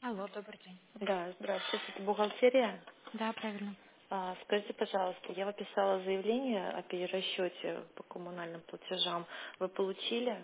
Алло, добрый день. Да, здравствуйте, это бухгалтерия. Да, правильно. Скажите, пожалуйста, я написала заявление о перерасчете по коммунальным платежам. Вы получили?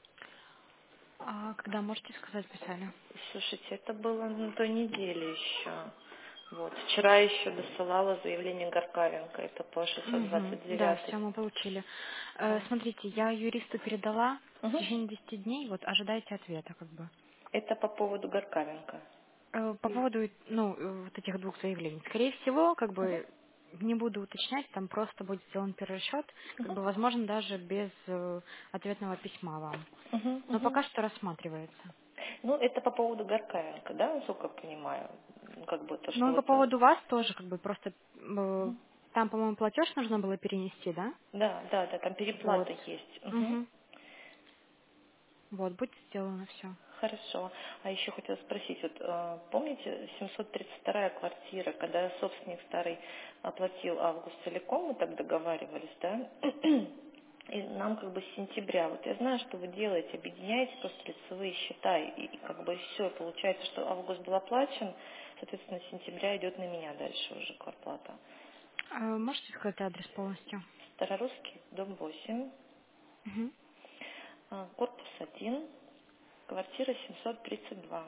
А когда можете сказать, писали? Слушайте, это было на той неделе еще. Вот. Вчера еще досылала заявление Горкавенко, это по Угу. Да, 629. все, мы получили. А. Смотрите, я юристу передала в Мгм. течение 10 дней, вот ожидайте ответа, как бы. Это по поводу Горкавенко. По поводу, ну, вот этих двух заявлений. Скорее всего, как Мгм. бы, не буду уточнять, там просто будет сделан перерасчет, как Мгм. бы, возможно, даже без ответного письма вам. Мгм. Но Мгм. пока что рассматривается. Ну, это по поводу Горкавенко, да, насколько я понимаю? Как бы то, что Ну и по вот... поводу вас тоже, как бы, просто там, по-моему, платеж нужно было перенести, да? Да, да, да, там Вот. переплата есть. Мгм. Угу. Вот, будет сделано все. Хорошо. А еще хотела спросить, вот помните 732-я квартира, когда собственник старый оплатил август целиком, мы так договаривались, да? И нам как бы с сентября, вот я знаю, что вы делаете, объединяете просто лицевые счета, и как бы все, получается, что август был оплачен, соответственно, с сентября идет на меня дальше уже квартплата. Можете сказать адрес полностью? Старорусский, дом 8, Угу. корпус 1, квартира 732.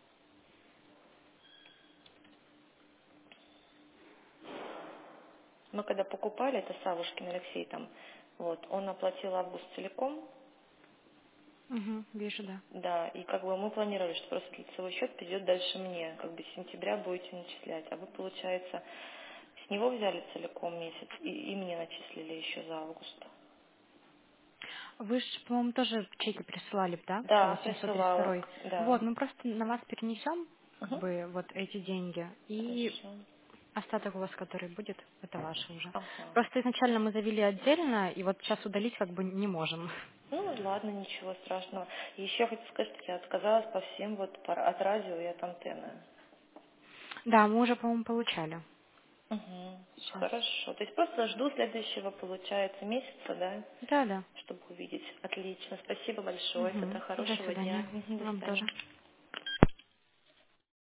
Мы когда покупали, это Савушкин Алексей там, вот, он оплатил август целиком, Угу. Вижу, да. да, и как бы мы планировали, что просто лицевой счет придет дальше мне, как бы с сентября будете начислять, а вы, получается, с него взяли целиком месяц и мне начислили еще за август. Вы же, по-моему, тоже чеки присылали, да, Да, по присылала, 732? да. Вот, мы просто на вас перенесем, как Угу. бы, вот эти деньги, и Хорошо. остаток у вас, который будет, это ваше уже. Ага. Просто изначально мы завели отдельно, и вот сейчас удалить как бы не можем. Ну, ладно, ничего страшного. И еще хочу сказать, что я отказалась по всем вот от радио и от антенны. Да, мы уже, по-моему, получали Угу. сейчас. Хорошо. То есть просто жду следующего, получается, месяца, да, Да, да. чтобы увидеть. Отлично. Спасибо большое. Тогда Угу. До хорошего дня. свидания. Мгм. До Вам свидания. тоже.